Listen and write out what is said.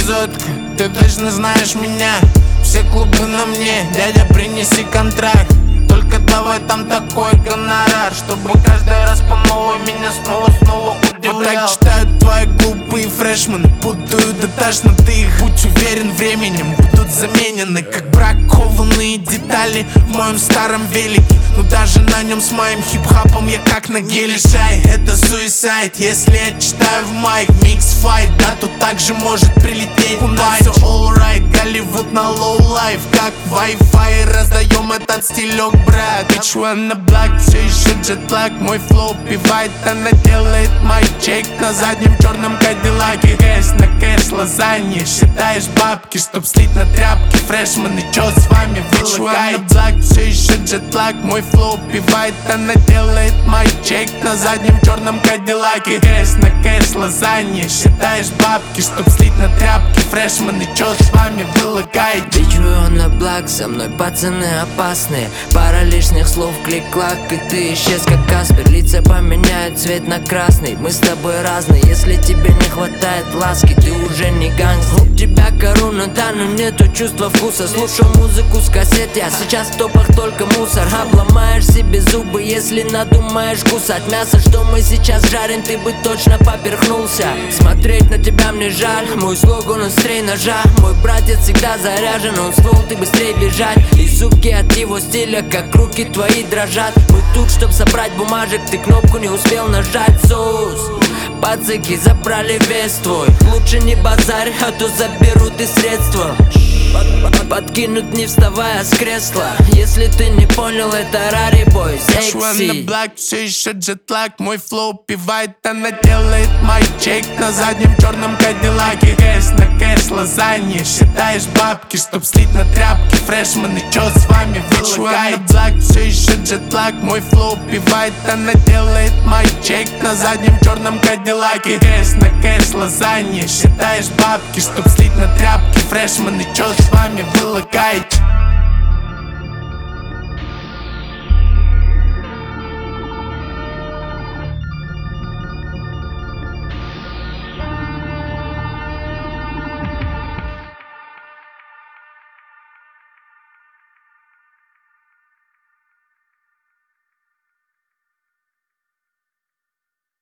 красотка, ты точно знаешь меня. Все клубы на мне, дядя, принеси контракт. Только давай там такой гонорар, чтобы каждый раз по новой меня снова удивлял. Вот так читают твои глупые фрешмены, путают этажно, ты их, будь уверен, временем будут заменены, как бракованные детали в моем старом велике. Но даже на нем с моим хип-хапом я как на геле шай. Это суицид, если я читаю в майк. Микс файт, да, тут также может прилететь. У нас все alright, Голливуд на лоу-лайф, как Wi-Fi, раздаем этот стилек, брат. Bitch wanna black, все еще джетлаг. Мой флоу пивает, она делает май чек на заднем черном кадиллаке. Кэш на кэш, лазанье, считаешь бабки, чтоб слить на тряпки. Фрешмены, чё с вами, вы лагаете? Black, все еще джетлаг. Мой флоу пивает, она делает май чек на заднем черном кадиллаке. Кэш на кэш, лазанье, считаешь бабки, чтоб слить на тряпки. Фрешмены, чё с вами, вы лагаете? Bitch wanna black, со мной пацаны опасные. Пара лишних слов, клик-клак, и ты исчез как Каспер. Лица поменяют цвет на красный. Мы с тобой разные, если тебе не хватает ласки, ты уже не гангстер. У тебя корона, да, но нету чувства вкуса. Слушаю музыку с кассет, я сейчас в топах только мусор. Обломаешь себе зубы, если надумаешь кусать мясо, что мы сейчас жарим, ты бы точно поперхнулся. Смотреть на тебя мне жаль, мой слоган острей ножа. Мой братец всегда заряжен, он ствол, ты быстрей бежать. И суки от его стиля, как руки твои дрожат. Мы тут, чтоб собрать бумажек, ты кнопку не успел нажать. Соус, пацаки забрали вес твой. Лучше не базарь, а то заберут и средства. Подкинут не вставая с кресла. Если ты не понял, это Рари Бойс, Экси. Все еще джетлаг, мой флоу пивает, она делает май чек на заднем черном кадиллаке. Кэш на кэш, лазанье, считаешь бабки, чтоб слить на тряпки. Фрешмены, чё с вами, вы лагаете? Все еще джетлаг, мой флоу пивает, она делает май чек на заднем черном кадиллаке. Кэш на кэш, лазанье, считаешь бабки, чтоб слить на тряпки. Фрешмены, чё с вами, вы лагаете?